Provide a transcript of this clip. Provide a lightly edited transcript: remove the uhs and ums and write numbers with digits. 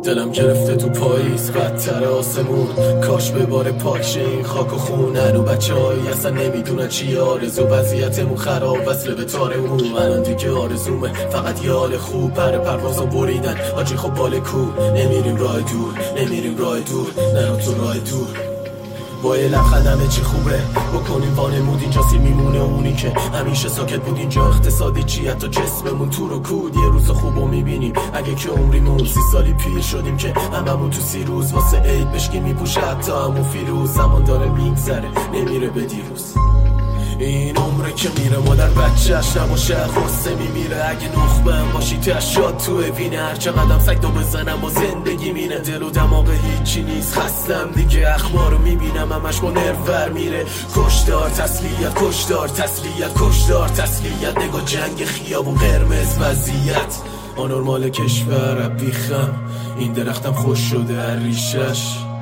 دلم گرفته تو پاییز بدتر آسمون، کاش به بار پاک شه این خاک و خون. هنو بچه هایی اصلا نمیدونن چی آرزو، وضعیتمون خراب وصله به تارمون. الان دیگه آرزومه فقط یه حال خوب، پر پروازو بریدن آجی خب بال کو. نمیریم راه دور، نمیریم راه دور، نرو تو راه دور. با یه لبخند همه چی خوبه، بکنیم وانمود اینجا سی میمونه اونی که همیشه ساکت بود. اینجا اقتصادی چی حتی جسممون تو رکود. یه روز خوبو میبینیم اگه که عمریمون 30 سالی پیر شدیم که هممون تو 30 روز واسه عید بشکی میپوشه حتی همون فیروز. زمان داره میگذره نمیره به دیروز، این عمره که میره مادر بچهش نباشه غصه میمیره. اگه نخبه هم باشی تشاد تو وینه، هر چقدر سگ دو بزنم با زندگی مینه. دل و دماغ هیچی نیست خستم دیگه، اخبارو میبینم همش با نرور میره. کشدار تسلیت، کشدار تسلیت، کشدار تسلیت. نگاه جنگ خیابون قرمز وضعیت آنورمال کشور بیخم. این درختم خوش شده هر ریشش.